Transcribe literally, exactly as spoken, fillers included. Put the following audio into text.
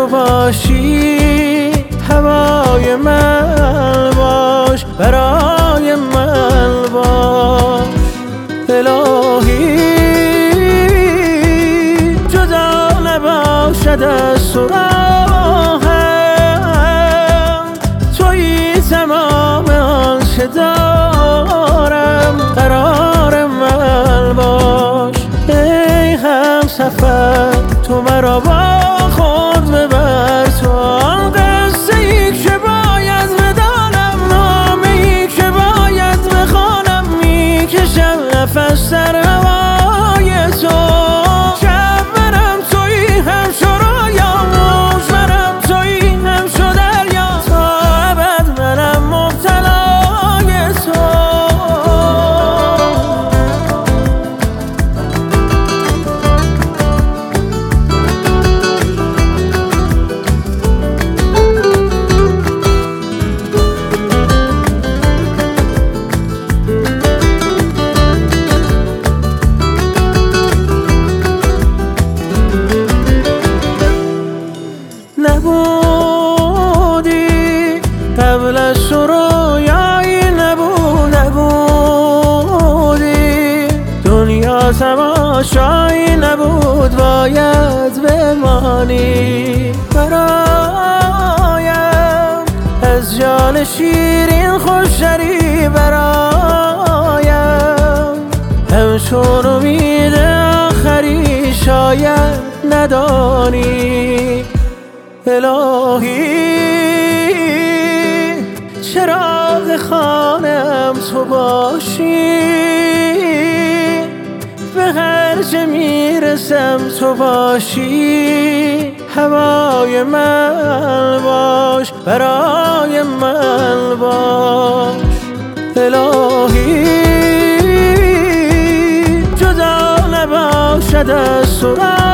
تو باشی، هوای من باش، برای من باش. الهی جدا نباشد از تو راهم، تویی تمام آنچه دارم، قرار من باش. ای همسفر تو مرا با خود ببر، تو آن قصه ای که باید بدانم، نامه ای که باید بخوانم. میکشم نفس در هوای تو، شب منم تویی، هم شرویم موج منم تویی، هم شو دریا. تا ابد منم مبتلای تو. نبودی قبل از تو رویایی، نبود نبودی دنیا تماشایی، نبود باید بمانی. برایم از جان شیرین خوشتری، برایم همچون امید آخری شاید ندانی. الهی چراغ خانم تو باشی، به هر جا میرسم تو باشی، هوای من باش، برای من باش. الهی جدا نباشد از تو